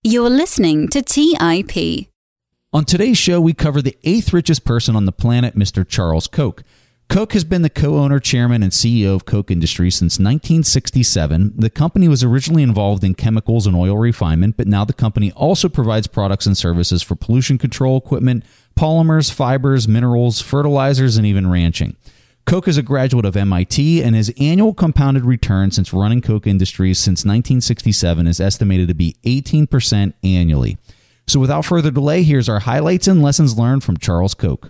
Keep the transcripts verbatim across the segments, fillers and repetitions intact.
You're listening to T I P. On today's show, we cover the eighth richest person on the planet, Mister Charles Koch. Koch has been the co-owner, chairman, and C E O of Koch Industries since nineteen sixty-seven. The company was originally involved in chemicals and oil refinement, but now the company also provides products and services for pollution control equipment, polymers, fibers, minerals, fertilizers, and even ranching. Koch is a graduate of M I T, and his annual compounded return since running Koch Industries since nineteen sixty-seven is estimated to be eighteen percent annually. So without further delay, here's our highlights and lessons learned from Charles Koch.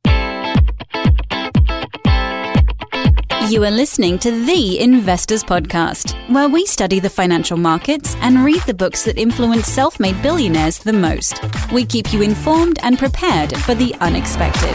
You are listening to The Investors Podcast, where we study the financial markets and read the books that influence self-made billionaires the most. We keep you informed and prepared for the unexpected.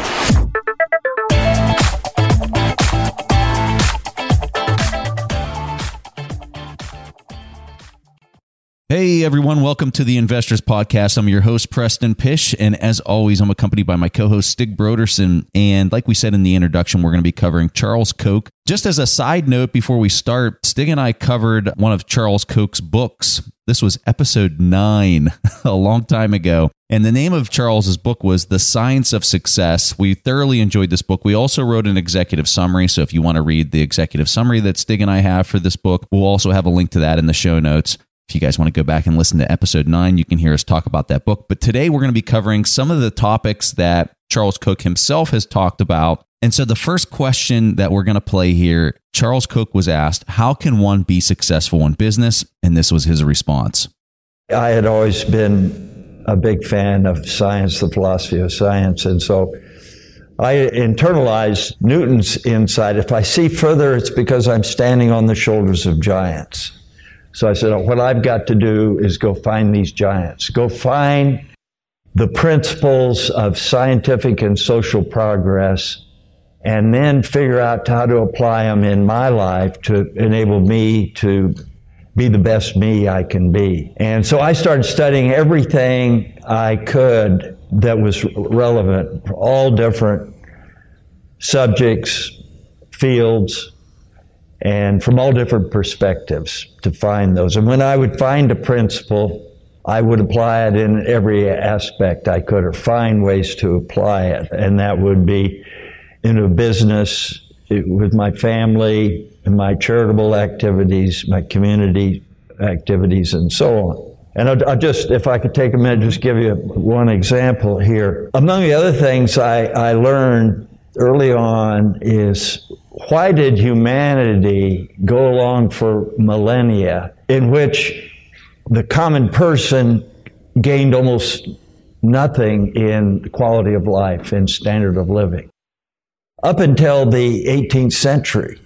Hey everyone, welcome to the Investors Podcast. I'm your host, Preston Pish, and as always, I'm accompanied by my co-host, Stig Broderson. And like we said in the introduction, we're going to be covering Charles Koch. Just as a side note, before we start, Stig and I covered one of Charles Koch's books. This was episode nine, a long time ago. And the name of Charles's book was The Science of Success. We thoroughly enjoyed this book. We also wrote an executive summary. So if you want to read the executive summary that Stig and I have for this book, we'll also have a link to that in the show notes. If you guys want to go back and listen to episode nine, you can hear us talk about that book. But today we're going to be covering some of the topics that Charles Koch himself has talked about. And so the first question that we're going to play here, Charles Koch was asked, how can one be successful in business? And this was his response. I had always been a big fan of science, the philosophy of science. And so I internalized Newton's insight. If I see further, it's because I'm standing on the shoulders of giants. So I said, what I've got to do is go find these giants. Go find the principles of scientific and social progress, and then figure out how to apply them in my life to enable me to be the best me I can be. And so I started studying everything I could that was relevant for all different subjects, fields, and from all different perspectives to find those. And when I would find a principle, I would apply it in every aspect I could, or find ways to apply it. And that would be in a business, with my family, in my charitable activities, my community activities, and so on. And I'll, I'll just, if I could take a minute, just give you one example here. Among the other things I, I learned early on is, why did humanity go along for millennia in which the common person gained almost nothing in quality of life and standard of living? Up until the eighteenth century.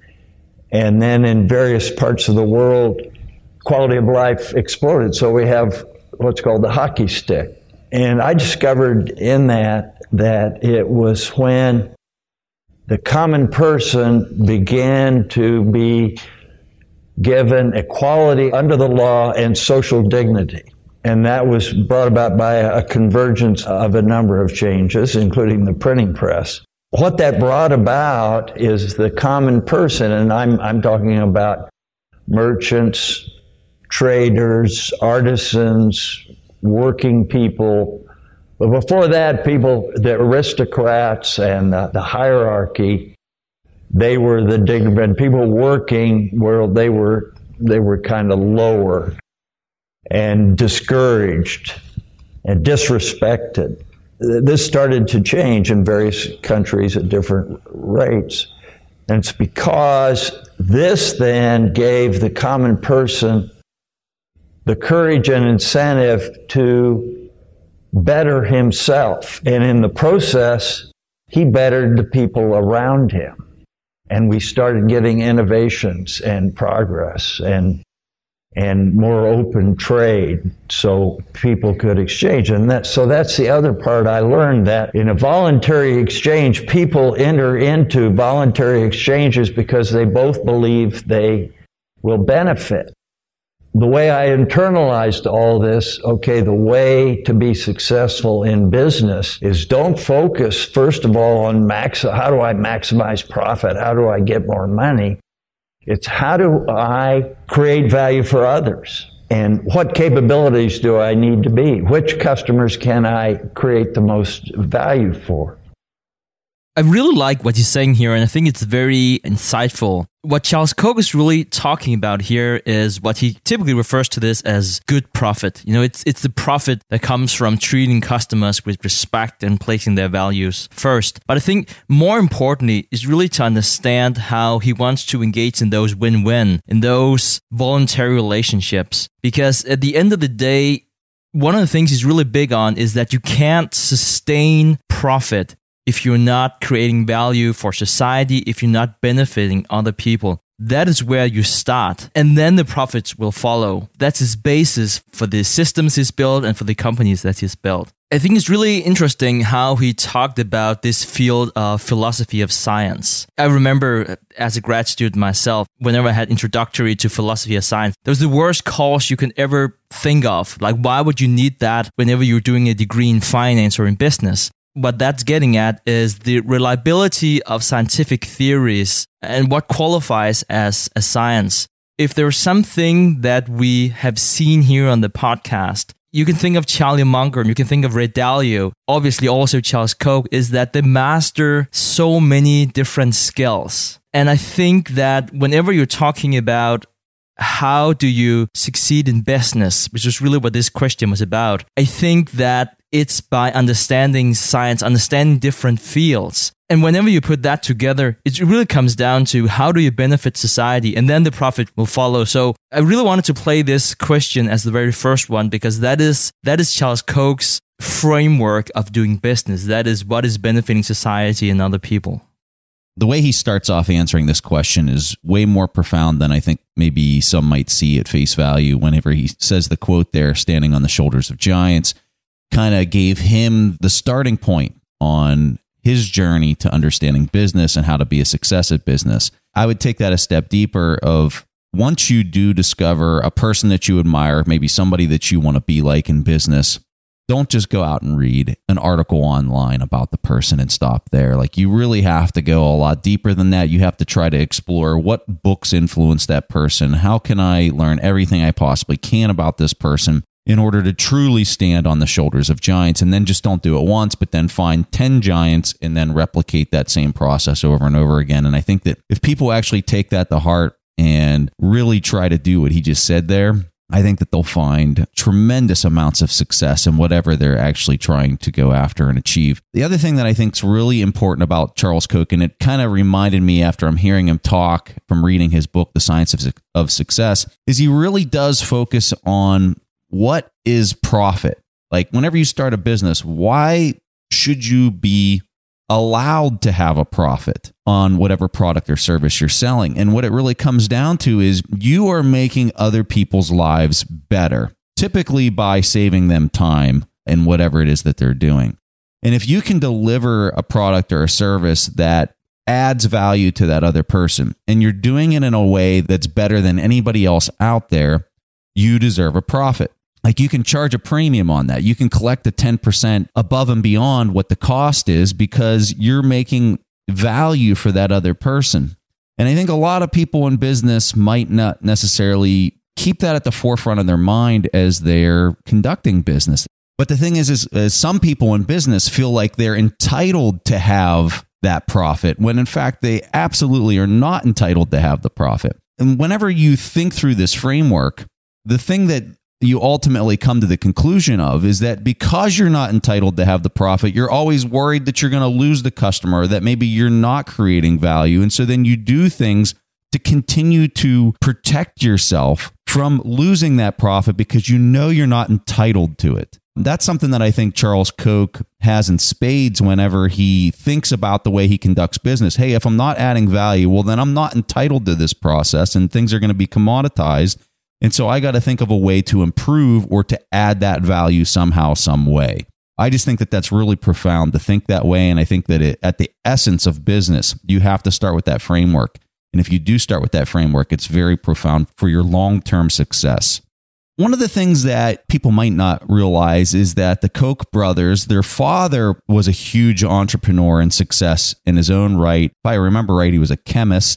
And then in various parts of the world, quality of life exploded. So we have what's called the hockey stick. And I discovered in that that it was when the common person began to be given equality under the law and social dignity. And that was brought about by a convergence of a number of changes, including the printing press. What that brought about is the common person, and I'm, I'm talking about merchants, traders, artisans, working people. But before that, people, the aristocrats and the, the hierarchy, they were the dignified people working where they were, they were kind of lower and discouraged and disrespected. This started to change in various countries at different rates. And it's because this then gave the common person the courage and incentive to better himself. And in the process, he bettered the people around him. And we started getting innovations and progress and and more open trade so people could exchange. And that, so that's the other part I learned, that in a voluntary exchange, people enter into voluntary exchanges because they both believe they will benefit. The way I internalized all this, okay, the way to be successful in business is don't focus, first of all, on max, how do I maximize profit? How do I get more money? It's how do I create value for others? And what capabilities do I need to be? Which customers can I create the most value for? I really like what he's saying here, and I think it's very insightful. What Charles Koch is really talking about here is what he typically refers to this as good profit. You know, it's it's the profit that comes from treating customers with respect and placing their values first. But I think more importantly is really to understand how he wants to engage in those win-win, in those voluntary relationships. Because at the end of the day, one of the things he's really big on is that you can't sustain profit if you're not creating value for society, if you're not benefiting other people. That is where you start, and then the profits will follow. That's his basis for the systems he's built and for the companies that he's built. I think it's really interesting how he talked about this field of philosophy of science. I remember as a grad student myself, whenever I had introductory to philosophy of science, that was the worst course you can ever think of. Like, why would you need that whenever you're doing a degree in finance or in business? What that's getting at is the reliability of scientific theories and what qualifies as a science. If there's something that we have seen here on the podcast, you can think of Charlie Munger, you can think of Ray Dalio, obviously also Charles Koch, is that they master so many different skills. And I think that whenever you're talking about how do you succeed in business, which is really what this question was about, I think that it's by understanding science, understanding different fields. And whenever you put that together, it really comes down to how do you benefit society, and then the profit will follow. So I really wanted to play this question as the very first one, because that is that is Charles Koch's framework of doing business. That is what is benefiting society and other people. The way he starts off answering this question is way more profound than I think maybe some might see at face value. Whenever he says the quote there, standing on the shoulders of giants, kind of gave him the starting point on his journey to understanding business and how to be a success at business. I would take that a step deeper of once you do discover a person that you admire, maybe somebody that you want to be like in business, don't just go out and read an article online about the person and stop there. Like, you really have to go a lot deeper than that. You have to try to explore what books influence that person. How can I learn everything I possibly can about this person in order to truly stand on the shoulders of giants? And then just don't do it once, but then find ten giants and then replicate that same process over and over again. And I think that if people actually take that to heart and really try to do what he just said there, I think that they'll find tremendous amounts of success in whatever they're actually trying to go after and achieve. The other thing that I think is really important about Charles Koch, and it kind of reminded me after I'm hearing him talk from reading his book, The Science of, of Success, is he really does focus on what is profit. Like, whenever you start a business, why should you be allowed to have a profit on whatever product or service you're selling? And what it really comes down to is you are making other people's lives better, typically by saving them time and whatever it is that they're doing. And if you can deliver a product or a service that adds value to that other person, and you're doing it in a way that's better than anybody else out there, you deserve a profit. Like, you can charge a premium on that. You can collect the ten percent above and beyond what the cost is because you're making value for that other person. And I think a lot of people in business might not necessarily keep that at the forefront of their mind as they're conducting business. But the thing is, is, is some people in business feel like they're entitled to have that profit, when in fact they absolutely are not entitled to have the profit. And whenever you think through this framework, the thing that you ultimately come to the conclusion of is that because you're not entitled to have the profit, you're always worried that you're going to lose the customer, that maybe you're not creating value. And so then you do things to continue to protect yourself from losing that profit because you know you're not entitled to it. That's something that I think Charles Koch has in spades whenever he thinks about the way he conducts business. Hey, if I'm not adding value, well, then I'm not entitled to this process and things are going to be commoditized. And so I got to think of a way to improve or to add that value somehow, some way. I just think that that's really profound to think that way. And I think that it, at the essence of business, you have to start with that framework. And if you do start with that framework, it's very profound for your long-term success. One of the things that people might not realize is that the Koch brothers, their father was a huge entrepreneur and success in his own right. If I remember right, he was a chemist.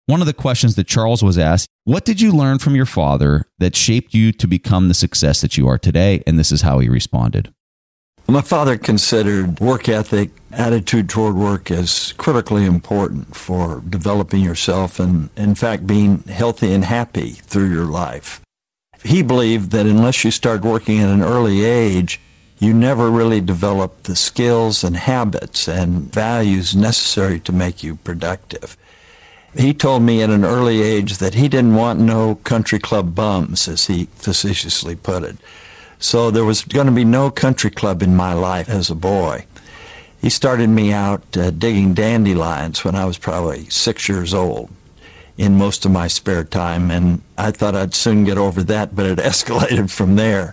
one of the questions that Charles was asked, what did you learn from your father that shaped you to become the success that you are today? And this is how he responded. My father considered work ethic, attitude toward work as critically important for developing yourself and, in fact, being healthy and happy through your life. He believed that unless you start working at an early age, you never really develop the skills and habits and values necessary to make you productive. He told me at an early age that he didn't want no country club bums, as he facetiously put it. So there was going to be no country club in my life as a boy. He started me out uh, digging dandelions when I was probably six years old in most of my spare time, and I thought I'd soon get over that, but it escalated from there.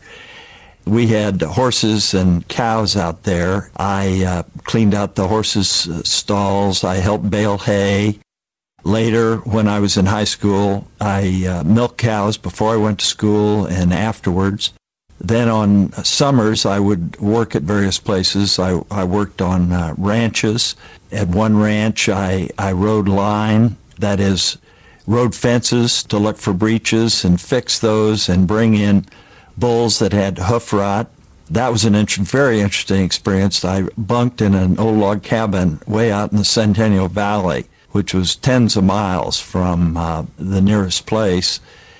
We had horses and cows out there. I uh, cleaned out the horses' uh, stalls. I helped bale hay. Later, when I was in high school, I uh, milked cows before I went to school and afterwards. Then on summers, I would work at various places. I, I worked on uh, ranches. At one ranch, I, I rode line, that is, rode fences to look for breaches and fix those and bring in bulls that had hoof rot. That was an int- very interesting experience. I bunked in an old log cabin way out in the Centennial Valley, which was tens of miles from uh, the nearest place.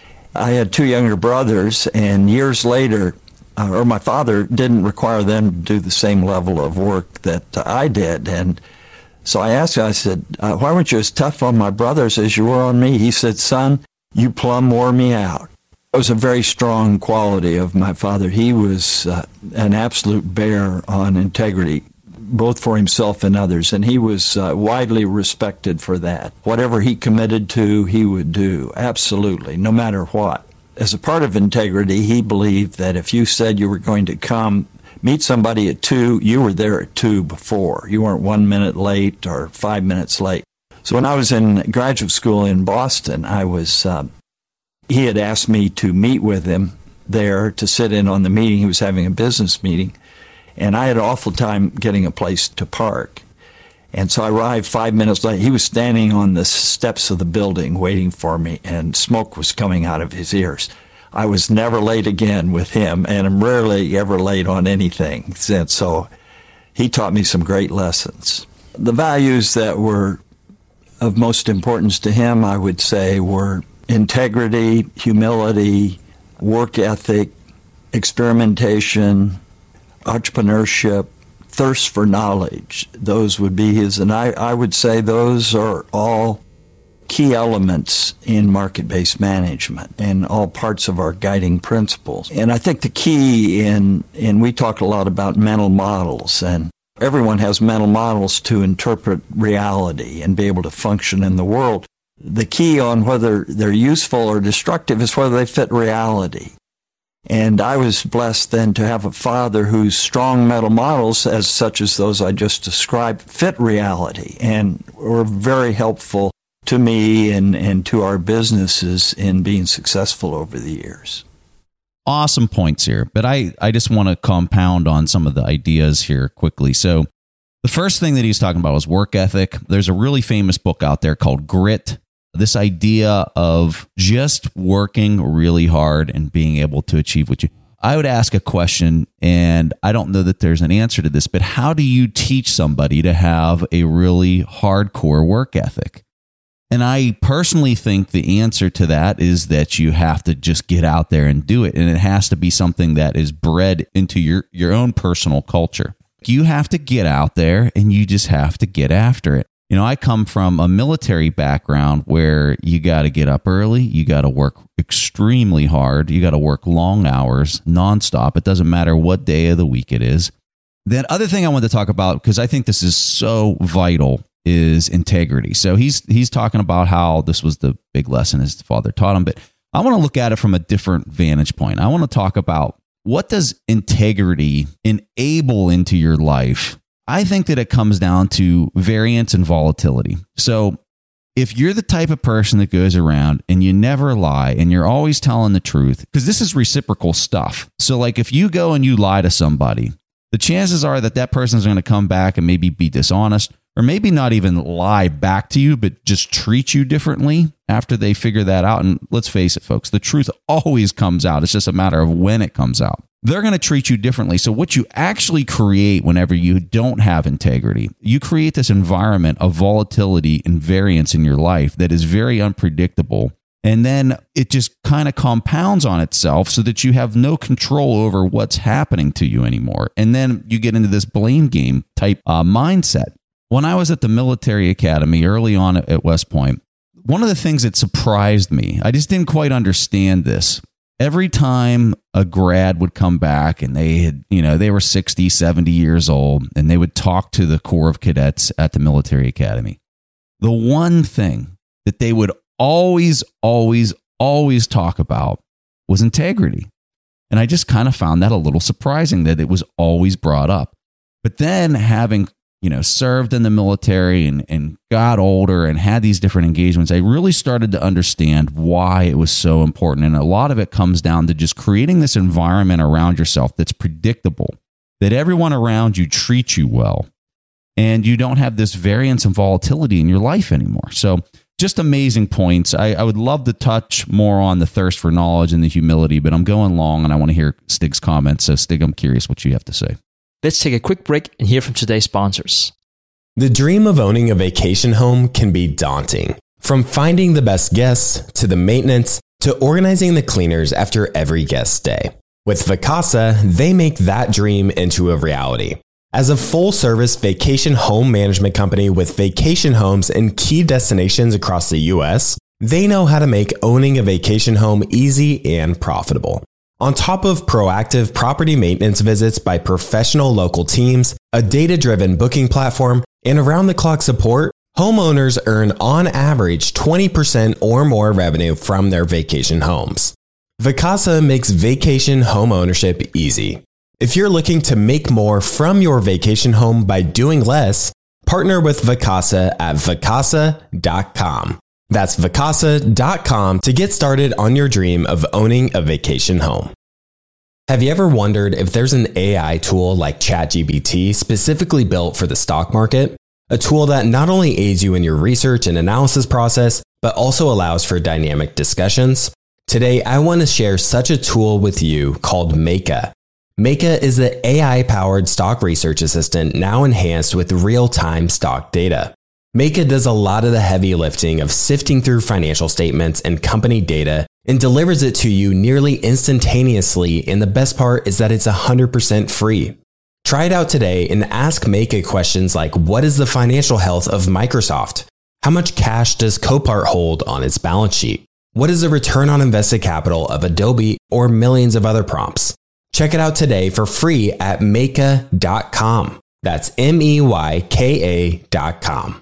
I had two younger brothers, and years later, uh, or my father didn't require them to do the same level of work that uh, I did. And so I asked him, I said, uh, why weren't you as tough on my brothers as you were on me? He said, son, you plumb wore me out. It was a very strong quality of my father. He was uh, an absolute bear on integrity, both for himself and others, and he was uh, widely respected for that. Whatever he committed to, he would do, absolutely, no matter what. As a part of integrity, he believed that if you said you were going to come meet somebody at two, you were there at two before. You weren't one minute late or five minutes late. So when I was in graduate school in Boston, I was, uh, he had asked me to meet with him there to sit in on the meeting. He was having a business meeting. And I had an awful time getting a place to park. And so I arrived five minutes late. He was standing on the steps of the building waiting for me, and smoke was coming out of his ears. I was never late again with him, and I'm rarely ever late on anything since. So he taught me some great lessons. The values that were of most importance to him, I would say, were integrity, humility, work ethic, experimentation, entrepreneurship, thirst for knowledge. Those would be his, and I, I would say those are all key elements in market-based management and all parts of our guiding principles. And I think the key in, and we talk a lot about mental models, and everyone has mental models to interpret reality and be able to function in the world. The key on whether they're useful or destructive is whether they fit reality. And I was blessed then to have a father whose strong mental models, as such as those I just described, fit reality and were very helpful to me and, and to our businesses in being successful over the years. Awesome points here, but I, I just want to compound on some of the ideas here quickly. So the first thing that he's talking about was work ethic. There's a really famous book out there called Grit. This idea of just working really hard and being able to achieve what you... I would ask a question, and I don't know that there's an answer to this, but how do you teach somebody to have a really hardcore work ethic? And I personally think the answer to that is that you have to just get out there and do it. And it has to be something that is bred into your, your own personal culture. You have to get out there and you just have to get after it. You know, I come from a military background where you got to get up early, you got to work extremely hard, you got to work long hours, nonstop. It doesn't matter what day of the week it is. The other thing I want to talk about, because I think this is so vital, is integrity. So he's he's talking about how this was the big lesson his father taught him, but I want to look at it from a different vantage point. I want to talk about, what does integrity enable into your life? I think that it comes down to variance and volatility. So if you're the type of person that goes around and you never lie and you're always telling the truth, because this is reciprocal stuff. So like if you go and you lie to somebody, the chances are that that person is going to come back and maybe be dishonest, or maybe not even lie back to you, but just treat you differently after they figure that out. And let's face it, folks, the truth always comes out. It's just a matter of when it comes out. They're going to treat you differently. So what you actually create whenever you don't have integrity, you create this environment of volatility and variance in your life that is very unpredictable. And then it just kind of compounds on itself so that you have no control over what's happening to you anymore. And then you get into this blame game type uh, mindset. When I was at the military academy early on at West Point, one of the things that surprised me, I just didn't quite understand this. Every time a grad would come back and they had, you know, they were sixty, seventy years old and they would talk to the Corps of Cadets at the military academy, the one thing that they would always, always, always talk about was integrity. And I just kind of found that a little surprising that it was always brought up. But then having you know, served in the military and, and got older and had these different engagements, I really started to understand why it was so important. And a lot of it comes down to just creating this environment around yourself that's predictable, that everyone around you treats you well, and you don't have this variance and volatility in your life anymore. So just amazing points. I, I would love to touch more on the thirst for knowledge and the humility, but I'm going long and I want to hear Stig's comments. So Stig, I'm curious what you have to say. Let's take a quick break and hear from today's sponsors. The dream of owning a vacation home can be daunting. From finding the best guests, to the maintenance, to organizing the cleaners after every guest stay. With Vacasa, they make that dream into a reality. As a full-service vacation home management company with vacation homes in key destinations across the U S, they know how to make owning a vacation home easy and profitable. On top of proactive property maintenance visits by professional local teams, a data-driven booking platform, and around-the-clock support, homeowners earn on average twenty percent or more revenue from their vacation homes. Vacasa makes vacation home ownership easy. If you're looking to make more from your vacation home by doing less, partner with Vacasa at vacasa dot com. That's vacasa dot com to get started on your dream of owning a vacation home. Have you ever wondered if there's an A I tool like ChatGPT specifically built for the stock market? A tool that not only aids you in your research and analysis process, but also allows for dynamic discussions? Today, I want to share such a tool with you called Meka. Meka is the A I-powered stock research assistant now enhanced with real-time stock data. Meka does a lot of the heavy lifting of sifting through financial statements and company data and delivers it to you nearly instantaneously, and the best part is that it's one hundred percent free. Try it out today and ask Meka questions like, what is the financial health of Microsoft? How much cash does Copart hold on its balance sheet? What is the return on invested capital of Adobe, or millions of other prompts? Check it out today for free at meka dot com. That's M E Y K A dot com.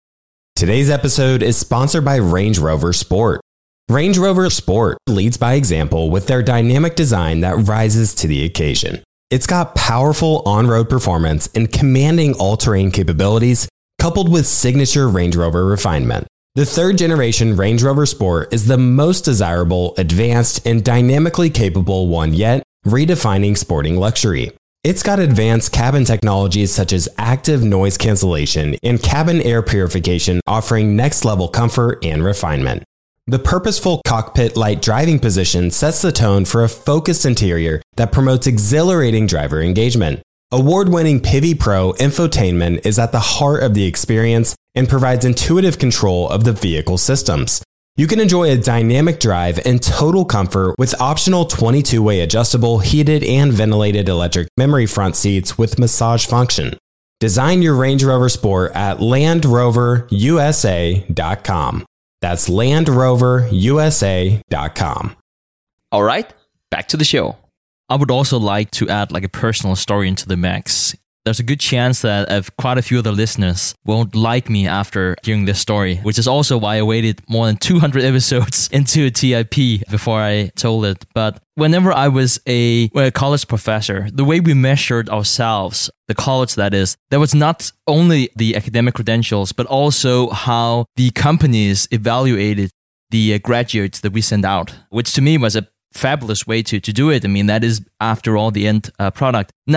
Today's episode is sponsored by Range Rover Sport. Range Rover Sport leads by example with their dynamic design that rises to the occasion. It's got powerful on-road performance and commanding all-terrain capabilities, coupled with signature Range Rover refinement. The third generation Range Rover Sport is the most desirable, advanced, and dynamically capable one yet, redefining sporting luxury. It's got advanced cabin technologies such as active noise cancellation and cabin air purification, offering next-level comfort and refinement. The purposeful cockpit light driving position sets the tone for a focused interior that promotes exhilarating driver engagement. Award-winning Pivi Pro infotainment is at the heart of the experience and provides intuitive control of the vehicle systems. You can enjoy a dynamic drive and total comfort with optional twenty-two way adjustable, heated and ventilated electric memory front seats with massage function. Design your Range Rover Sport at land rover u s a dot com. That's land rover u s a dot com. All right, back to the show. I would also like to add like a personal story into the mix. There's a good chance that uh, quite a few of the listeners won't like me after hearing this story, which is also why I waited more than two hundred episodes into a T I P before I told it. But whenever I was a, well, a college professor, the way we measured ourselves, the college that is, there was not only the academic credentials, but also how the companies evaluated the uh, graduates that we sent out, which to me was a fabulous way to, to do it. I mean, that is, after all, the end uh, product. Now,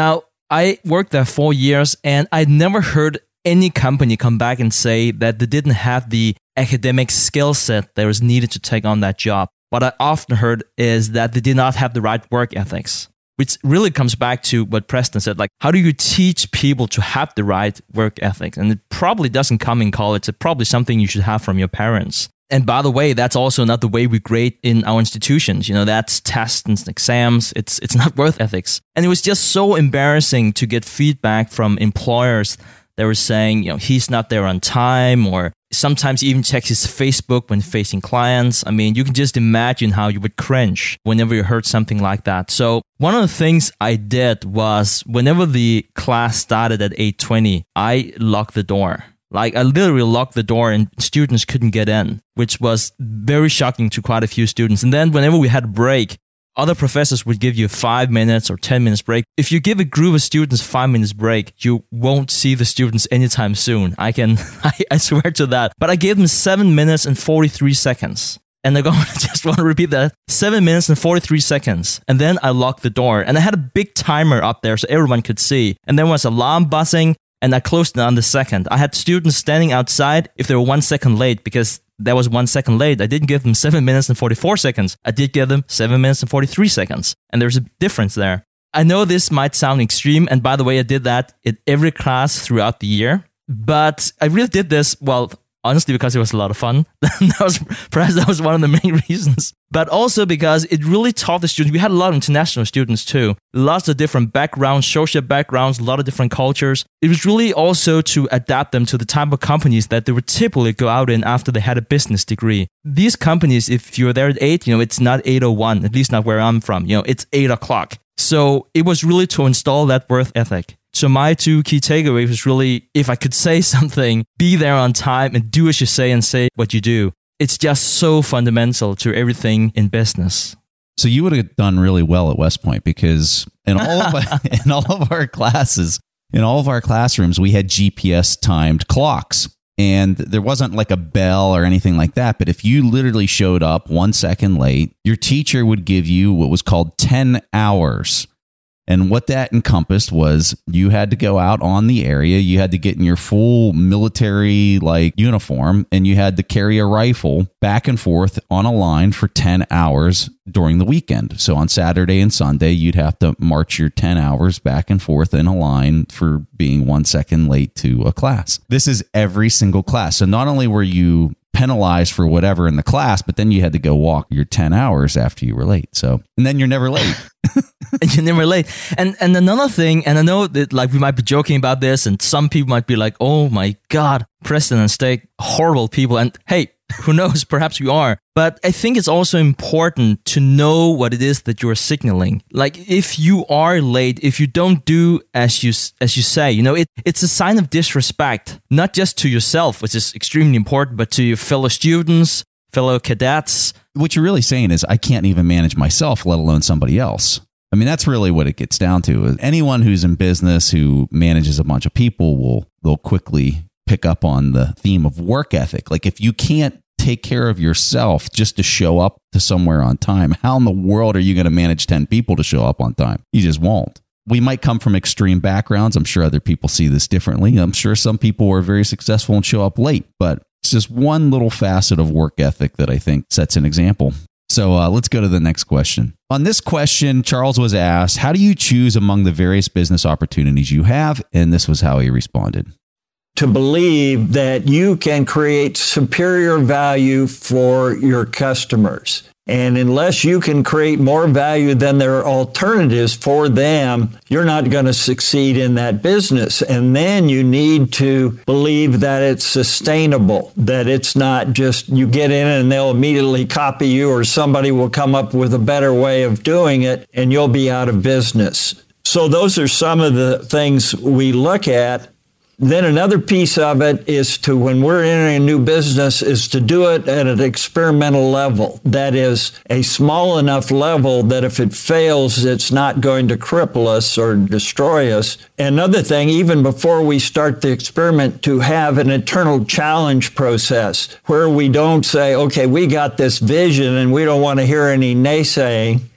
I worked there four years and I never heard any company come back and say that they didn't have the academic skill set that was needed to take on that job. What I often heard is that they did not have the right work ethics, which really comes back to what Preston said. Like, how do you teach people to have the right work ethics? And it probably doesn't come in college. It's probably something you should have from your parents. And by the way, that's also not the way we grade in our institutions. You know, that's tests and exams. It's it's not work ethics. And it was just so embarrassing to get feedback from employers that were saying, you know, he's not there on time, or sometimes he even checks his Facebook when facing clients. I mean, you can just imagine how you would cringe whenever you heard something like that. So one of the things I did was whenever the class started at eight twenty, I locked the door. Like, I literally locked the door and students couldn't get in, which was very shocking to quite a few students. And then whenever we had a break, other professors would give you five minutes or ten minutes break. If you give a group of students five minutes break, you won't see the students anytime soon. I can, I, I swear to that. But I gave them seven minutes and forty-three seconds. And I just want to repeat that. Seven minutes and forty-three seconds. And then I locked the door. And I had a big timer up there so everyone could see. And then was alarm buzzing. And I closed it on the second. I had students standing outside if they were one second late, because there was one second late. I didn't give them seven minutes and forty-four seconds. I did give them seven minutes and forty-three seconds. And there's a difference there. I know this might sound extreme. And by the way, I did that in every class throughout the year. But I really did this, well, honestly, because it was a lot of fun. that was perhaps that was one of the main reasons. But also because it really taught the students. We had a lot of international students too. Lots of different backgrounds, social backgrounds, a lot of different cultures. It was really also to adapt them to the type of companies that they would typically go out in after they had a business degree. These companies, if you're there at eight, you know, it's not eight oh one, at least not where I'm from. You know, it's eight o'clock. So it was really to install that work ethic. So my two key takeaways was really, if I could say something, be there on time and do as you say and say what you do. It's just so fundamental to everything in business. So you would have done really well at West Point, because in all of our, in all of our classes, in all of our classrooms, we had G P S timed clocks. And there wasn't like a bell or anything like that. But if you literally showed up one second late, your teacher would give you what was called ten hours. And what that encompassed was you had to go out on the area, you had to get in your full military like uniform, and you had to carry a rifle back and forth on a line for ten hours during the weekend. So on Saturday and Sunday, you'd have to march your ten hours back and forth in a line for being one second late to a class. This is every single class. So not only were you penalized for whatever in the class, but then you had to go walk your ten hours after you were late. So, and then you're never late. And you're never late. And and another thing, and I know that like we might be joking about this, and some people might be like, oh my God, Preston and Stig, horrible people. And hey, who knows, perhaps you are. But I think it's also important to know what it is that you're signaling. Like if you are late, if you don't do as you as you say, you know, it, it's a sign of disrespect, not just to yourself, which is extremely important, but to your fellow students, fellow cadets. What you're really saying is I can't even manage myself, let alone somebody else. I mean, that's really what it gets down to. Anyone who's in business who manages a bunch of people will they'll quickly pick up on the theme of work ethic. Like if you can't take care of yourself just to show up to somewhere on time, how in the world are you going to manage ten people to show up on time? You just won't. We might come from extreme backgrounds. I'm sure other people see this differently. I'm sure some people are very successful and show up late, but it's just one little facet of work ethic that I think sets an example. So uh, let's go to the next question. On this question, Charles was asked, how do you choose among the various business opportunities you have? And this was how he responded. To believe that you can create superior value for your customers. And unless you can create more value than their alternatives for them, you're not going to succeed in that business. And then you need to believe that it's sustainable, that it's not just you get in and they'll immediately copy you, or somebody will come up with a better way of doing it and you'll be out of business. So those are some of the things we look at. Then another piece of it is to, when we're entering a new business, is to do it at an experimental level. That is a small enough level that if it fails, it's not going to cripple us or destroy us. Another thing, even before we start the experiment, to have an internal challenge process where we don't say, okay, we got this vision and we don't want to hear any naysaying.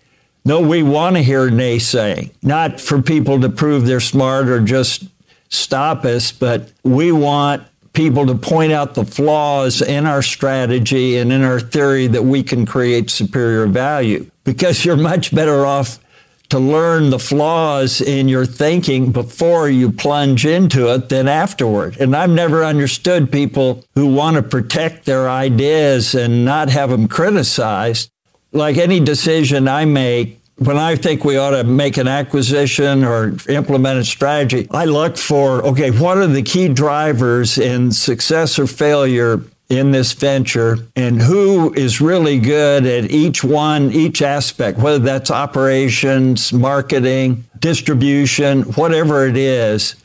No, we want to hear naysaying, not for people to prove they're smart or just stop us, but we want people to point out the flaws in our strategy and in our theory that we can create superior value. Because you're much better off to learn the flaws in your thinking before you plunge into it than afterward. And I've never understood people who want to protect their ideas and not have them criticized. Like any decision I make, when I think we ought to make an acquisition or implement a strategy, I look for, okay, what are the key drivers in success or failure in this venture, and who is really good at each one, each aspect, whether that's operations, marketing, distribution, whatever it is.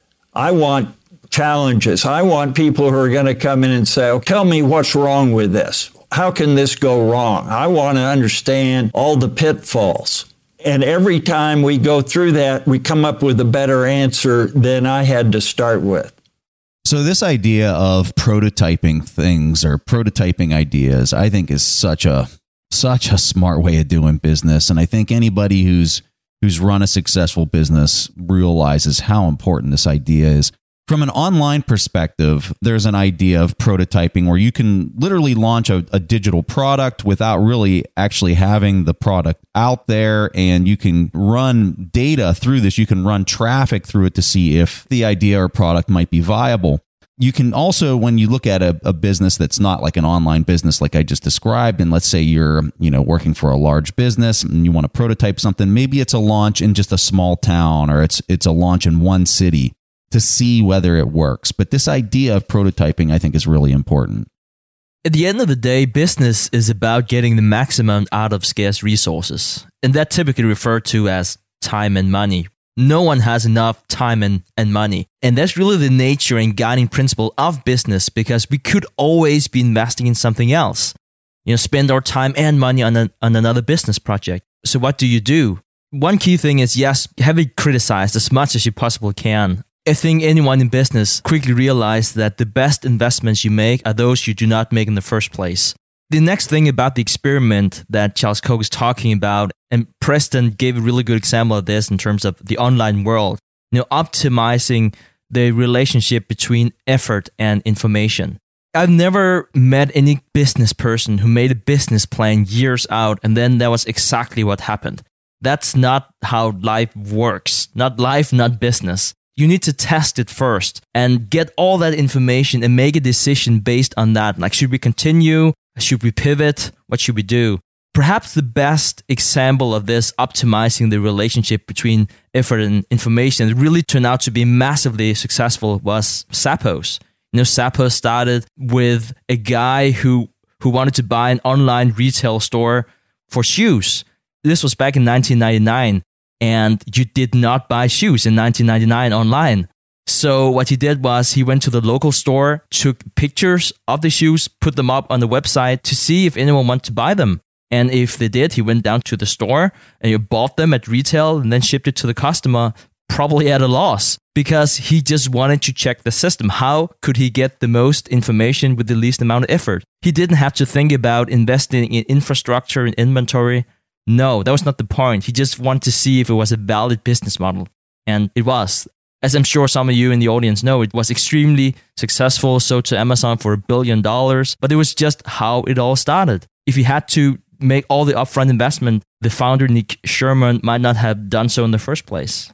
I want challenges. I want people who are going to come in and say, oh, tell me what's wrong with this. How can this go wrong? I want to understand all the pitfalls. And every time we go through that, we come up with a better answer than I had to start with. So this idea of prototyping things or prototyping ideas, I think is such a such a smart way of doing business. And I think anybody who's who's run a successful business realizes how important this idea is. From an online perspective, there's an idea of prototyping where you can literally launch a, a digital product without really actually having the product out there, and you can run data through this. You can run traffic through it to see if the idea or product might be viable. You can also, when you look at a, a business that's not like an online business like I just described, and let's say you're, you know, working for a large business and you want to prototype something, maybe it's a launch in just a small town, or it's it's a launch in one city, to see whether it works. But this idea of prototyping, I think, is really important. At the end of the day, business is about getting the maximum out of scarce resources. And that typically referred to as time and money. No one has enough time and, and money. And that's really the nature and guiding principle of business, because we could always be investing in something else. You know, spend our time and money on, a, on another business project. So what do you do? One key thing is, yes, have it criticized as much as you possibly can. I think anyone in business quickly realized that the best investments you make are those you do not make in the first place. The next thing about the experiment that Charles Koch is talking about, and Preston gave a really good example of this in terms of the online world, you know, optimizing the relationship between effort and information. I've never met any business person who made a business plan years out and then that was exactly what happened. That's not how life works. Not life, not business. You need to test it first and get all that information and make a decision based on that. Like, should we continue? Should we pivot? What should we do? Perhaps the best example of this optimizing the relationship between effort and information that really turned out to be massively successful was Zappos. You know, Zappos started with a guy who, who wanted to buy an online retail store for shoes. This was back in nineteen ninety-nine. And you did not buy shoes in nineteen ninety-nine online. So what he did was he went to the local store, took pictures of the shoes, put them up on the website to see if anyone wanted to buy them. And if they did, he went down to the store and he bought them at retail and then shipped it to the customer, probably at a loss, because he just wanted to check the system. How could he get the most information with the least amount of effort? He didn't have to think about investing in infrastructure and inventory. No, that was not the point. He just wanted to see if it was a valid business model. And it was. As I'm sure some of you in the audience know, it was extremely successful, sold to Amazon for a billion dollars. But it was just how it all started. If he had to make all the upfront investment, the founder, Nick Sherman, might not have done so in the first place.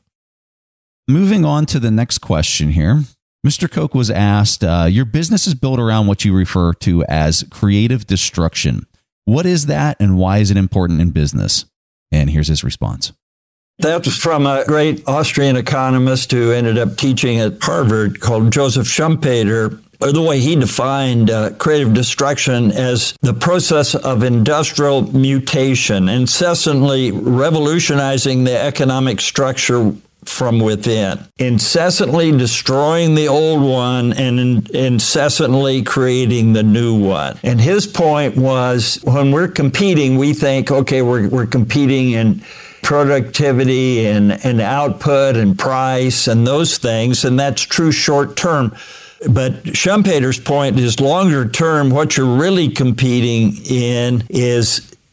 Moving on to the next question here. Mister Koch was asked, uh, your business is built around what you refer to as creative destruction. What is that, and why is it important in business? And here's his response. That was from a great Austrian economist who ended up teaching at Harvard called Joseph Schumpeter. The way he defined uh, creative destruction as the process of industrial mutation, incessantly revolutionizing the economic structure from within, incessantly destroying the old one and in, incessantly creating the new one. And his point was, when we're competing, we think, okay, we're we're competing in productivity and, and output and price and those things, and that's true short term. But Schumpeter's point is longer term. What you're really competing in is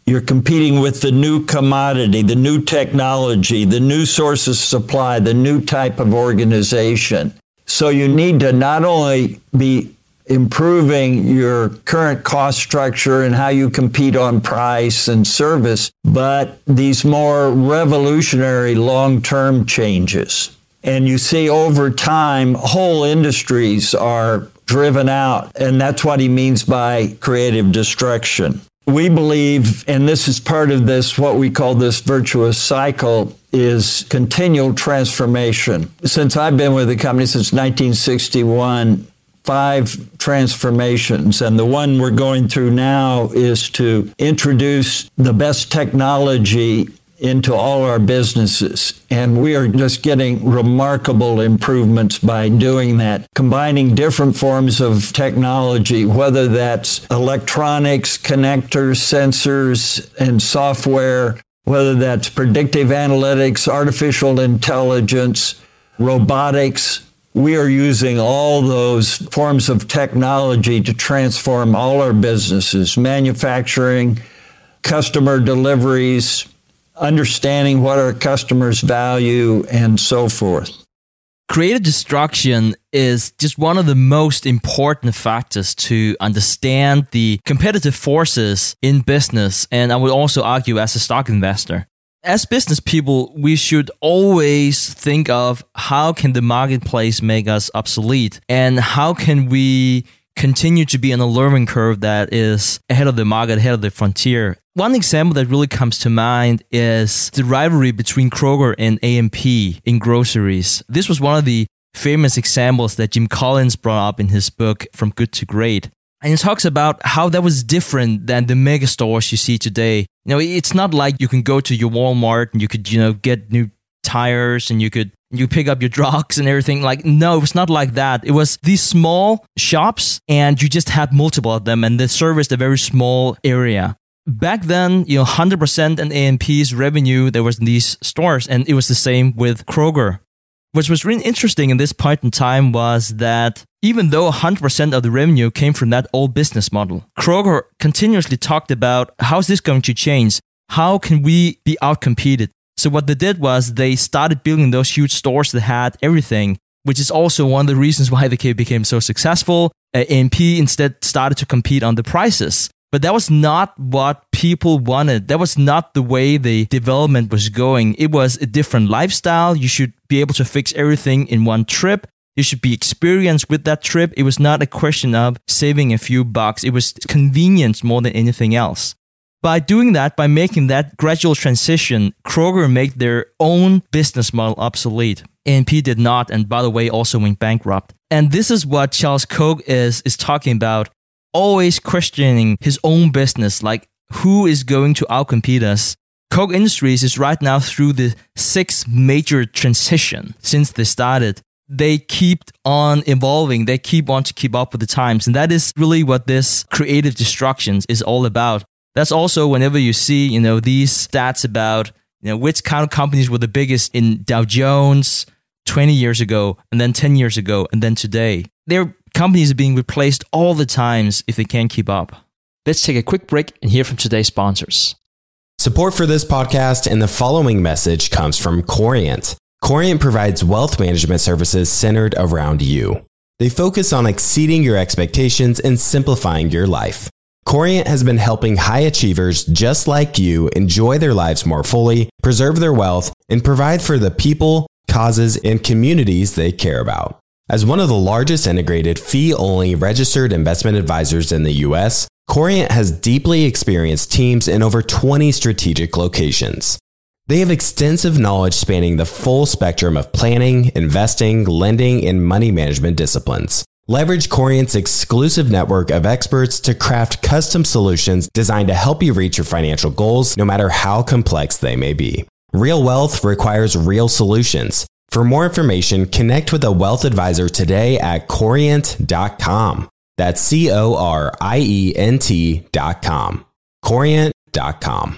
You're competing with the new commodity, the new technology, the new source of supply, the new type of organization. So you need to not only be improving your current cost structure and how you compete on price and service, but these more revolutionary long-term changes. And you see over time, whole industries are driven out, and that's what he means by creative destruction. We believe, and this is part of this, what we call this virtuous cycle, is continual transformation. Since I've been with the company since nineteen sixty-one, five transformations, and the one we're going through now is to introduce the best technology into all our businesses. And we are just getting remarkable improvements by doing that, combining different forms of technology, whether that's electronics, connectors, sensors, and software, whether that's predictive analytics, artificial intelligence, robotics. We are using all those forms of technology to transform all our businesses, manufacturing, customer deliveries, understanding what our customers value, and so forth. Creative destruction is just one of the most important factors to understand the competitive forces in business, and I would also argue as a stock investor. As business people, we should always think of how can the marketplace make us obsolete, and how can we continue to be on a learning curve that is ahead of the market, ahead of the frontier. One example that really comes to mind is the rivalry between Kroger and A M P in groceries. This was one of the famous examples that Jim Collins brought up in his book, From Good to Great. And he talks about how that was different than the mega stores you see today. You know, it's not like you can go to your Walmart and you could, you know, get new tires and you could you pick up your drugs and everything. Like, no, it was not like that. It was these small shops and you just had multiple of them and they serviced a very small area. Back then, you know, one hundred percent in A M P's revenue, there was in these stores, and it was the same with Kroger. What was really interesting in this point in time was that even though one hundred percent of the revenue came from that old business model, Kroger continuously talked about how's this going to change? How can we be outcompeted? So what they did was they started building those huge stores that had everything, which is also one of the reasons why they became so successful. Uh, A M P instead started to compete on the prices. But that was not what people wanted. That was not the way the development was going. It was a different lifestyle. You should be able to fix everything in one trip. You should be experienced with that trip. It was not a question of saving a few bucks. It was convenience more than anything else. By doing that, by making that gradual transition, Kroger made their own business model obsolete. A M P did not, and by the way, also went bankrupt. And this is what Charles Koch is, is talking about. Always questioning his own business, like who is going to outcompete us. Koch Industries is right now through the sixth major transition since they started. They keep on evolving. They keep on to keep up with the times. And that is really what this creative destruction is all about. That's also whenever you see, you know, these stats about, you know, which kind of companies were the biggest in Dow Jones twenty years ago, and then ten years ago, and then today. Their companies are being replaced all the times if they can't keep up. Let's take a quick break and hear from today's sponsors. Support for this podcast and the following message comes from Corient. Corient provides wealth management services centered around you. They focus on exceeding your expectations and simplifying your life. Corient has been helping high achievers just like you enjoy their lives more fully, preserve their wealth, and provide for the people, causes, and communities they care about. As one of the largest integrated fee-only registered investment advisors in the U S, Corient has deeply experienced teams in over twenty strategic locations. They have extensive knowledge spanning the full spectrum of planning, investing, lending, and money management disciplines. Leverage Corient's exclusive network of experts to craft custom solutions designed to help you reach your financial goals, no matter how complex they may be. Real wealth requires real solutions. For more information, connect with a wealth advisor today at corient dot com. That's C O R I E N T dot com. corient dot com.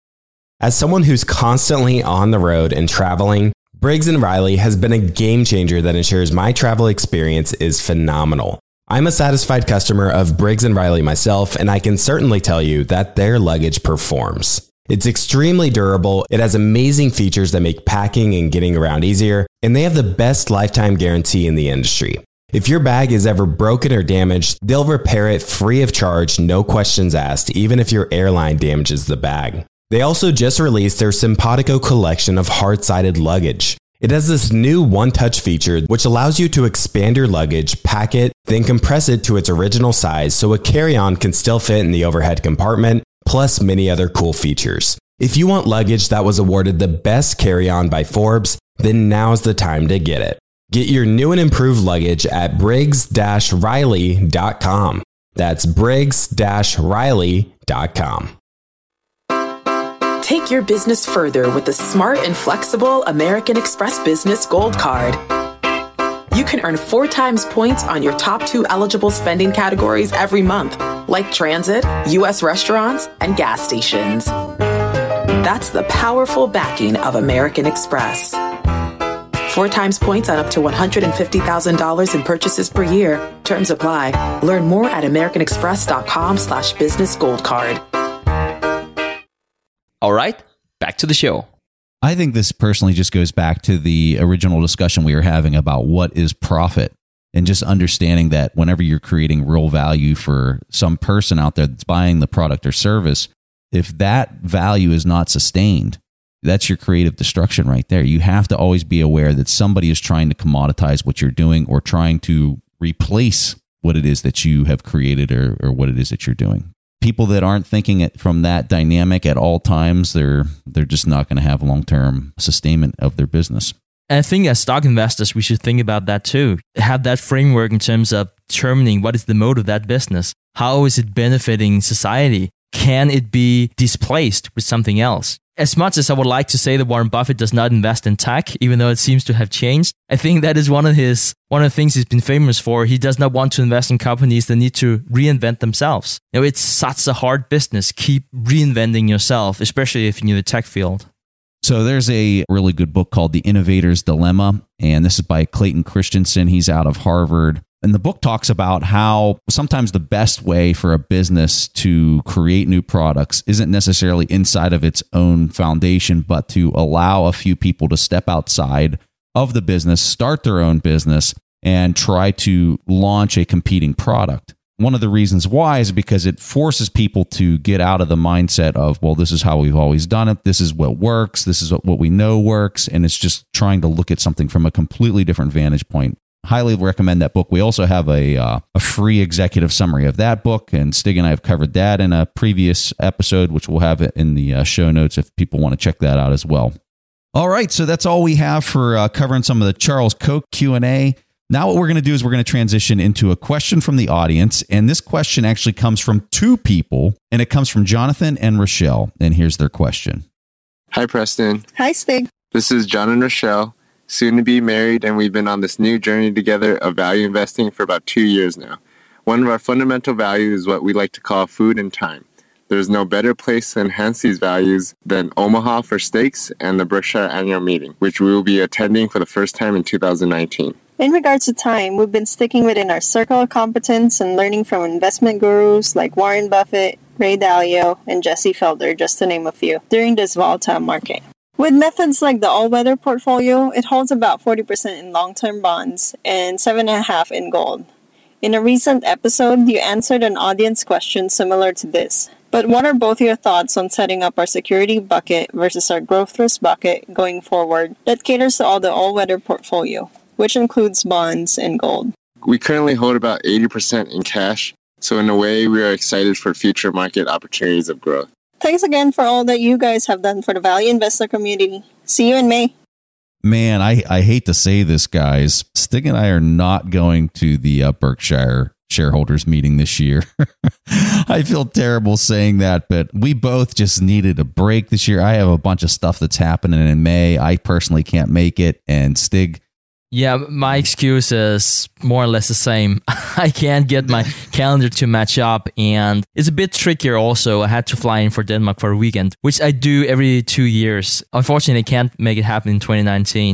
As someone who's constantly on the road and traveling, Briggs and Riley has been a game changer that ensures my travel experience is phenomenal. I'm a satisfied customer of Briggs and Riley myself, and I can certainly tell you that their luggage performs. It's extremely durable, it has amazing features that make packing and getting around easier, and they have the best lifetime guarantee in the industry. If your bag is ever broken or damaged, they'll repair it free of charge, no questions asked, even if your airline damages the bag. They also just released their Simpatico collection of hard-sided luggage. It has this new one-touch feature which allows you to expand your luggage, pack it, then compress it to its original size so a carry-on can still fit in the overhead compartment, plus many other cool features. If you want luggage that was awarded the best carry-on by Forbes, then now's the time to get it. Get your new and improved luggage at briggs dash riley dot com. That's briggs dash riley dot com. Take your business further with the smart and flexible American Express Business Gold Card. You can earn four times points on your top two eligible spending categories every month, like transit, U S restaurants, and gas stations. That's the powerful backing of American Express. Four times points on up to one hundred fifty thousand dollars in purchases per year. Terms apply. Learn more at americanexpress.com slash business gold card. All right, back to the show. I think this personally just goes back to the original discussion we were having about what is profit, and just understanding that whenever you're creating real value for some person out there that's buying the product or service, if that value is not sustained, that's your creative destruction right there. You have to always be aware that somebody is trying to commoditize what you're doing or trying to replace what it is that you have created or, or what it is that you're doing. People that aren't thinking it from that dynamic at all times, they're they're just not going to have long-term sustainment of their business. And I think as stock investors, we should think about that too. Have that framework in terms of determining what is the mode of that business. How is it benefiting society? Can it be displaced with something else? As much as I would like to say that Warren Buffett does not invest in tech, even though it seems to have changed, I think that is one of his one of the things he's been famous for. He does not want to invest in companies that need to reinvent themselves. You know, it's such a hard business. Keep reinventing yourself, especially if you're in the tech field. So there's a really good book called The Innovator's Dilemma, and this is by Clayton Christensen. He's out of Harvard. And the book talks about how sometimes the best way for a business to create new products isn't necessarily inside of its own foundation, but to allow a few people to step outside of the business, start their own business, and try to launch a competing product. One of the reasons why is because it forces people to get out of the mindset of, well, this is how we've always done it. This is what works. This is what we know works. And it's just trying to look at something from a completely different vantage point. Highly recommend that book. We also have a uh, a free executive summary of that book, and Stig and I have covered that in a previous episode, which we'll have it in the uh, show notes if people want to check that out as well. All right, so that's all we have for uh, covering some of the Charles Koch Q and A. Now what we're going to do is we're going to transition into a question from the audience, and this question actually comes from two people, and it comes from Jonathan and Rochelle, and here's their question. Hi, Preston. Hi, Stig. This is John and Rochelle. Soon to be married, and we've been on this new journey together of value investing for about two years now. One of our fundamental values is what we like to call food and time. There's no better place to enhance these values than Omaha for steaks and the Berkshire annual meeting, which we will be attending for the first time in two thousand nineteen. In regards to time, we've been sticking within our circle of competence and learning from investment gurus like Warren Buffett, Ray Dalio, and Jesse Felder, just to name a few, during this volatile market. With methods like the all-weather portfolio, it holds about forty percent in long-term bonds and seven point five percent in gold. In a recent episode, you answered an audience question similar to this. But what are both your thoughts on setting up our security bucket versus our growth risk bucket going forward that caters to all the all-weather portfolio, which includes bonds and gold? We currently hold about eighty percent in cash, so in a way, we are excited for future market opportunities of growth. Thanks again for all that you guys have done for the value investor community. See you in May. Man, I, I hate to say this, guys. Stig and I are not going to the uh, Berkshire shareholders meeting this year. I feel terrible saying that, but we both just needed a break this year. I have a bunch of stuff that's happening in May. I personally can't make it. And Stig, Yeah, my excuse is more or less the same. I can't get my calendar to match up, and it's a bit trickier also. I had to fly in for Denmark for a weekend, which I do every two years. Unfortunately, I can't make it happen in twenty nineteen.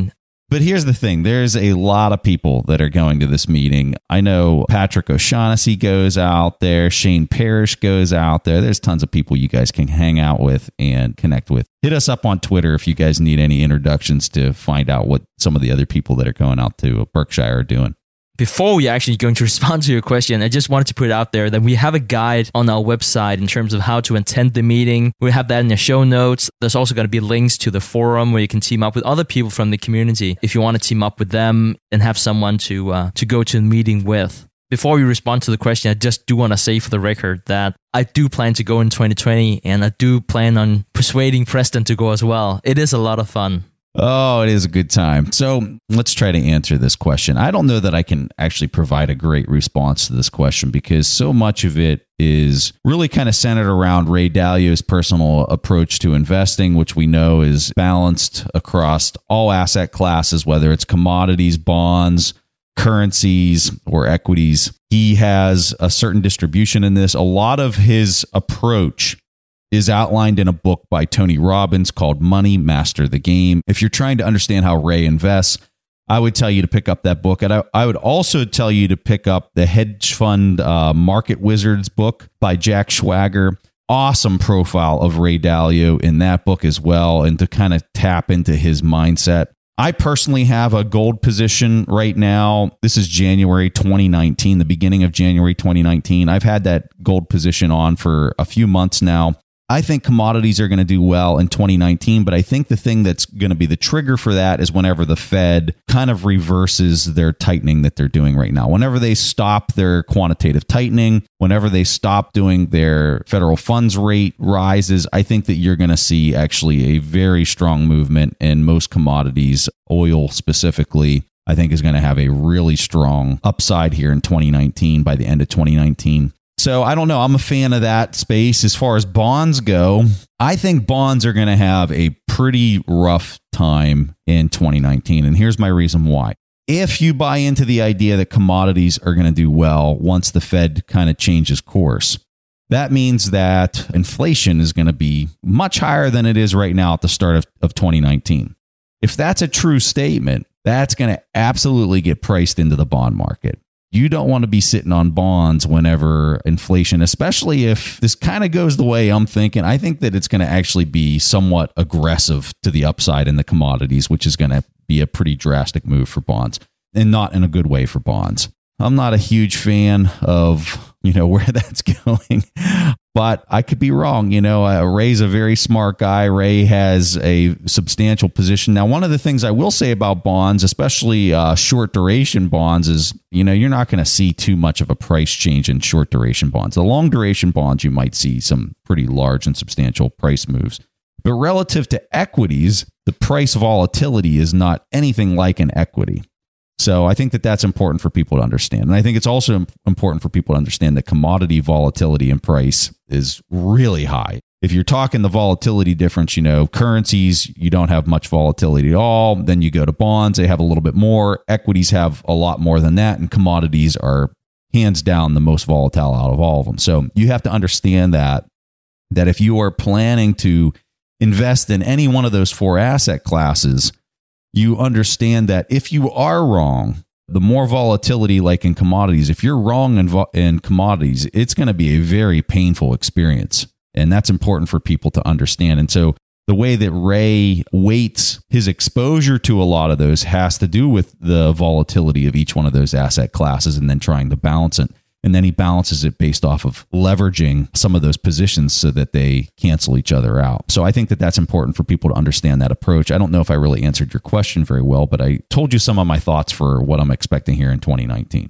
But here's the thing. There's a lot of people that are going to this meeting. I know Patrick O'Shaughnessy goes out there. Shane Parrish goes out there. There's tons of people you guys can hang out with and connect with. Hit us up on Twitter if you guys need any introductions to find out what some of the other people that are going out to Berkshire are doing. Before we actually going to respond to your question, I just wanted to put it out there that we have a guide on our website in terms of how to attend the meeting. We have that in the show notes. There's also going to be links to the forum where you can team up with other people from the community if you want to team up with them and have someone to uh, to go to the meeting with. Before we respond to the question, I just do want to say for the record that I do plan to go in twenty twenty, and I do plan on persuading Preston to go as well. It is a lot of fun. Oh, it is a good time. So let's try to answer this question. I don't know that I can actually provide a great response to this question because so much of it is really kind of centered around Ray Dalio's personal approach to investing, which we know is balanced across all asset classes, whether it's commodities, bonds, currencies, or equities. He has a certain distribution in this. A lot of his approach is outlined in a book by Tony Robbins called Money, Master the Game. If you're trying to understand how Ray invests, I would tell you to pick up that book. And I, I would also tell you to pick up the Hedge Fund uh, Market Wizards book by Jack Schwager. Awesome profile of Ray Dalio in that book as well, and to kind of tap into his mindset. I personally have a gold position right now. This is January twenty nineteen, the beginning of January twenty nineteen. I've had that gold position on for a few months now. I think commodities are going to do well in twenty nineteen, but I think the thing that's going to be the trigger for that is whenever the Fed kind of reverses their tightening that they're doing right now. Whenever they stop their quantitative tightening, whenever they stop doing their federal funds rate rises, I think that you're going to see actually a very strong movement in most commodities. Oil specifically, I think, is going to have a really strong upside here in twenty nineteen by the end of twenty nineteen. So I don't know. I'm a fan of that space. As far as bonds go, I think bonds are going to have a pretty rough time in twenty nineteen. And here's my reason why. If you buy into the idea that commodities are going to do well once the Fed kind of changes course, that means that inflation is going to be much higher than it is right now at the start of, of twenty nineteen. If that's a true statement, that's going to absolutely get priced into the bond market. You don't want to be sitting on bonds whenever inflation, especially if this kind of goes the way I'm thinking. I think that it's going to actually be somewhat aggressive to the upside in the commodities, which is going to be a pretty drastic move for bonds and not in a good way for bonds. I'm not a huge fan of, you know, where that's going, but I could be wrong. You know, uh, Ray's a very smart guy. Ray has a substantial position. Now, one of the things I will say about bonds, especially uh, short duration bonds, is, you know, you're not going to see too much of a price change in short duration bonds. The long duration bonds, you might see some pretty large and substantial price moves. But relative to equities, the price volatility is not anything like an equity. So I think that that's important for people to understand. And I think it's also important for people to understand that commodity volatility in price is really high. If you're talking the volatility difference, you know, currencies, you don't have much volatility at all. Then you go to bonds, they have a little bit more. Equities have a lot more than that. And commodities are hands down the most volatile out of all of them. So you have to understand that, that if you are planning to invest in any one of those four asset classes, you understand that if you are wrong, the more volatility, like in commodities, if you're wrong in, vo- in commodities, it's going to be a very painful experience. And that's important for people to understand. And so the way that Ray weights his exposure to a lot of those has to do with the volatility of each one of those asset classes and then trying to balance it. And then he balances it based off of leveraging some of those positions so that they cancel each other out. So I think that that's important for people to understand that approach. I don't know if I really answered your question very well, but I told you some of my thoughts for what I'm expecting here in twenty nineteen.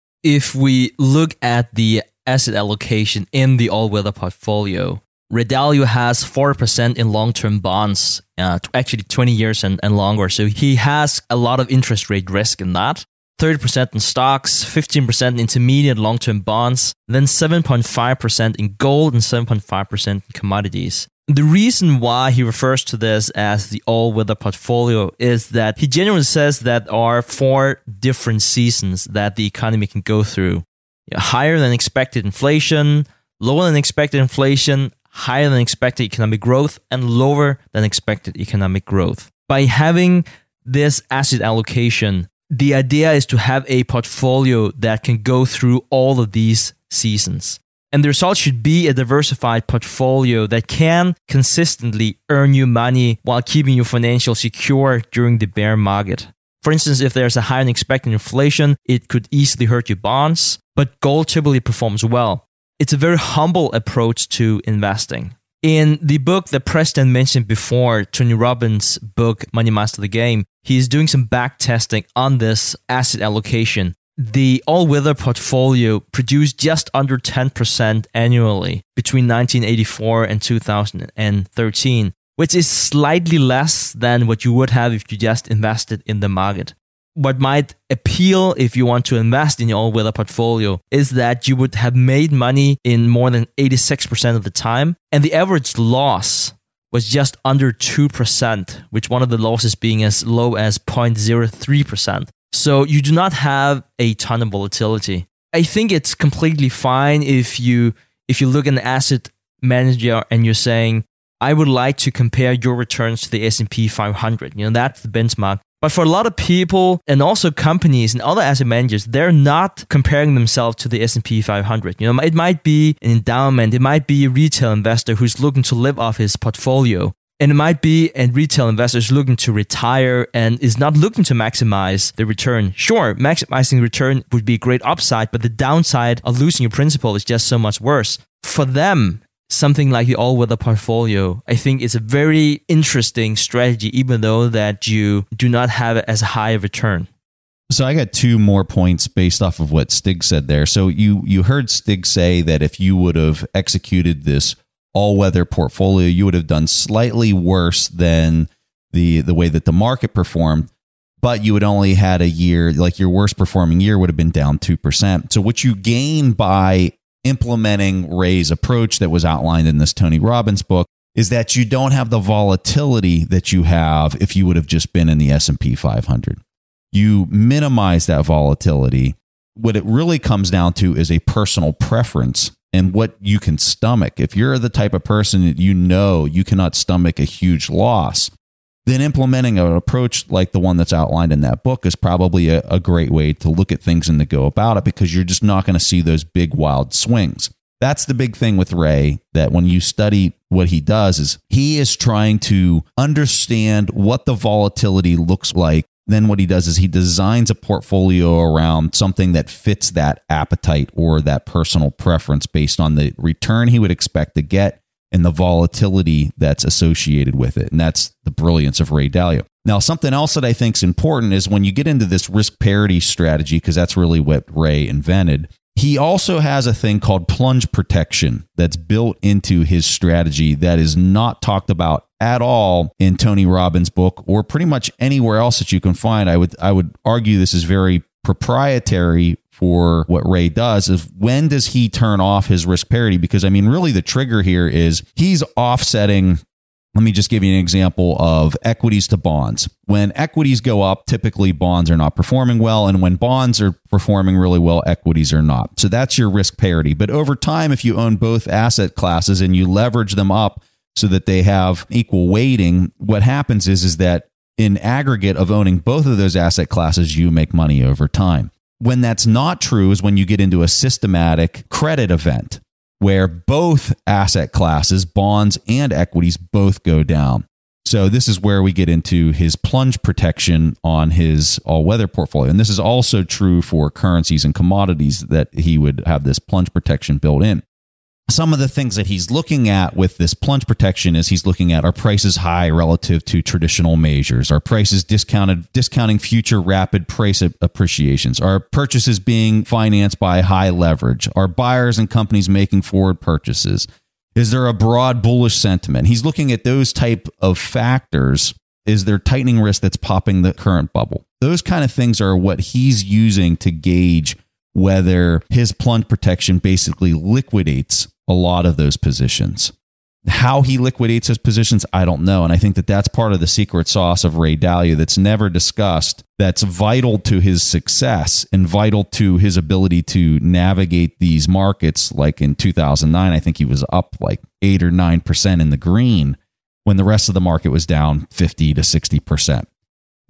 If we look at the asset allocation in the all-weather portfolio, Ray Dalio has four percent in long-term bonds, uh, actually twenty years and, and longer. So he has a lot of interest rate risk in that. thirty percent in stocks, fifteen percent in intermediate long-term bonds, then seven point five percent in gold and seven point five percent in commodities. The reason why he refers to this as the all-weather portfolio is that he generally says that there are four different seasons that the economy can go through. Higher than expected inflation, lower than expected inflation, higher than expected economic growth, and lower than expected economic growth. By having this asset allocation, the idea is to have a portfolio that can go through all of these seasons. And the result should be a diversified portfolio that can consistently earn you money while keeping you financially secure during the bear market. For instance, if there's a higher than expected inflation, it could easily hurt your bonds, but gold typically performs well. It's a very humble approach to investing. In the book that Preston mentioned before, Tony Robbins' book, Money Master the Game, he's doing some back testing on this asset allocation. The all-weather portfolio produced just under ten percent annually between nineteen eighty-four and two thousand thirteen, which is slightly less than what you would have if you just invested in the market. What might appeal if you want to invest in your all-weather portfolio is that you would have made money in more than eighty-six percent of the time, and the average loss was just under two percent, with one of the losses being as low as zero point zero three percent. So you do not have a ton of volatility. I think it's completely fine if you if you look at an asset manager and you're saying, I would like to compare your returns to the S and P five hundred. You know, that's the benchmark. But for a lot of people and also companies and other asset managers, they're not comparing themselves to the S and P five hundred. You know, it might be an endowment, it might be a retail investor who's looking to live off his portfolio. And it might be a retail investor who's looking to retire and is not looking to maximize the return. Sure, maximizing return would be a great upside, but the downside of losing your principal is just so much worse. For them, something like the all-weather portfolio, I think is a very interesting strategy, even though that you do not have it as a high return. So I got two more points based off of what Stig said there. So you you heard Stig say that if you would have executed this all-weather portfolio, you would have done slightly worse than the the way that the market performed, but you would only had a year, like your worst performing year would have been down two percent. So what you gain by implementing Ray's approach that was outlined in this Tony Robbins book is that you don't have the volatility that you have if you would have just been in the S and P five hundred. You minimize that volatility. What it really comes down to is a personal preference and what you can stomach. If you're the type of person that you know you cannot stomach a huge loss, then implementing an approach like the one that's outlined in that book is probably a, a great way to look at things and to go about it, because you're just not going to see those big wild swings. That's the big thing with Ray, that when you study what he does is he is trying to understand what the volatility looks like. Then what he does is he designs a portfolio around something that fits that appetite or that personal preference based on the return he would expect to get and the volatility that's associated with it. And that's the brilliance of Ray Dalio. Now, something else that I think is important is when you get into this risk parity strategy, because that's really what Ray invented, he also has a thing called plunge protection that's built into his strategy that is not talked about at all in Tony Robbins' book or pretty much anywhere else that you can find. I would I would argue this is very proprietary for what Ray does. Is when does he turn off his risk parity? Because I mean, really the trigger here is he's offsetting. Let me just give you an example of equities to bonds. When equities go up, typically bonds are not performing well. And when bonds are performing really well, equities are not. So that's your risk parity. But over time, if you own both asset classes and you leverage them up so that they have equal weighting, what happens is, is that in aggregate of owning both of those asset classes, you make money over time. When that's not true is when you get into a systematic credit event, where both asset classes, bonds and equities, both go down. So this is where we get into his plunge protection on his all-weather portfolio. And this is also true for currencies and commodities, that he would have this plunge protection built in. Some of the things that he's looking at with this plunge protection is he's looking at, are prices high relative to traditional measures? Are prices discounted, discounting future rapid price appreciations? Are purchases being financed by high leverage? Are buyers and companies making forward purchases? Is there a broad bullish sentiment? He's looking at those type of factors. Is there tightening risk that's popping the current bubble? Those kind of things are what he's using to gauge whether his plunge protection basically liquidates a lot of those positions. How he liquidates those positions, I don't know. And I think that that's part of the secret sauce of Ray Dalio that's never discussed, that's vital to his success and vital to his ability to navigate these markets. Like in two thousand nine, I think he was up like eight or nine percent in the green when the rest of the market was down fifty to sixty percent.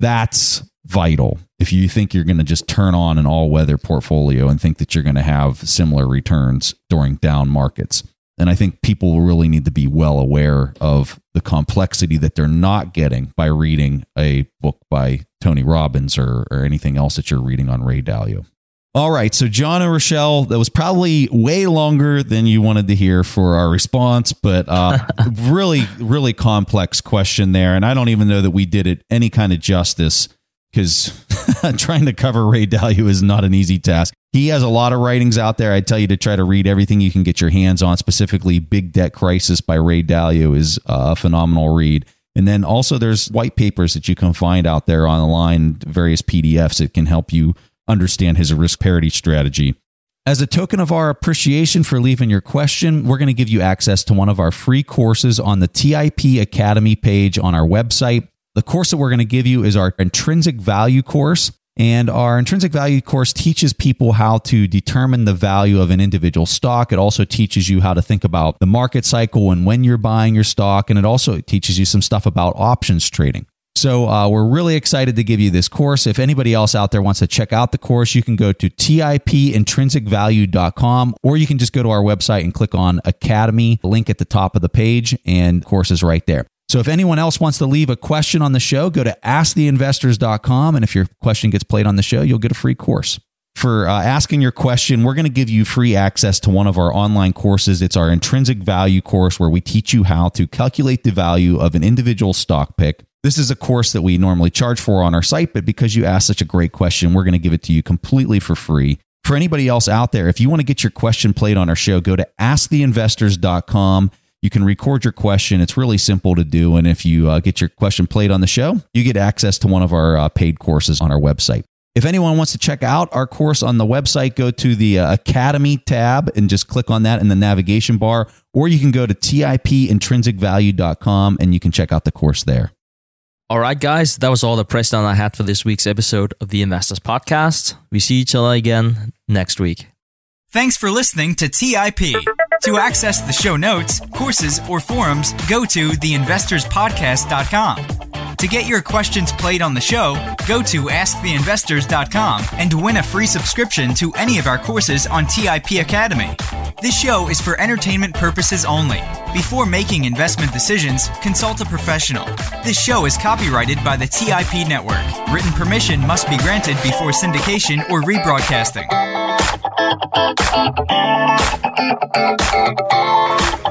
That's vital. If you think you're going to just turn on an all-weather portfolio and think that you're going to have similar returns during down markets. And I think people really need to be well aware of the complexity that they're not getting by reading a book by Tony Robbins or, or anything else that you're reading on Ray Dalio. All right. So John and Rochelle, that was probably way longer than you wanted to hear for our response, but uh, really, really complex question there. And I don't even know that we did it any kind of justice, because trying to cover Ray Dalio is not an easy task. He has a lot of writings out there. I tell you to try to read everything you can get your hands on. Specifically, Big Debt Crisis by Ray Dalio is a phenomenal read. And then also there's white papers that you can find out there online, various P D Fs that can help you understand his risk parity strategy. As a token of our appreciation for leaving your question, we're going to give you access to one of our free courses on the T I P Academy page on our website. The course that we're going to give you is our Intrinsic Value course. And our Intrinsic Value course teaches people how to determine the value of an individual stock. It also teaches you how to think about the market cycle and when you're buying your stock. And it also teaches you some stuff about options trading. So uh, we're really excited to give you this course. If anybody else out there wants to check out the course, you can go to T I P intrinsic value dot com, or you can just go to our website and click on Academy, the link at the top of the page, and the course is right there. So if anyone else wants to leave a question on the show, go to ask the investors dot com, and if your question gets played on the show, you'll get a free course. For uh, asking your question, we're going to give you free access to one of our online courses. It's our Intrinsic Value course, where we teach you how to calculate the value of an individual stock pick. This is a course that we normally charge for on our site, but because you asked such a great question, we're going to give it to you completely for free. For anybody else out there, if you want to get your question played on our show, go to ask the investors dot com. You can record your question. It's really simple to do. And if you uh, get your question played on the show, you get access to one of our uh, paid courses on our website. If anyone wants to check out our course on the website, go to the uh, Academy tab and just click on that in the navigation bar, or you can go to T I P intrinsic value dot com and you can check out the course there. All right, guys, that was all the press down I had for this week's episode of the Investors Podcast. We see each other again next week. Thanks for listening to T I P. To access the show notes, courses, or forums, go to the investors podcast dot com. To get your questions played on the show, go to ask the investors dot com and win a free subscription to any of our courses on T I P Academy. This show is for entertainment purposes only. Before making investment decisions, consult a professional. This show is copyrighted by the T I P Network. Written permission must be granted before syndication or rebroadcasting.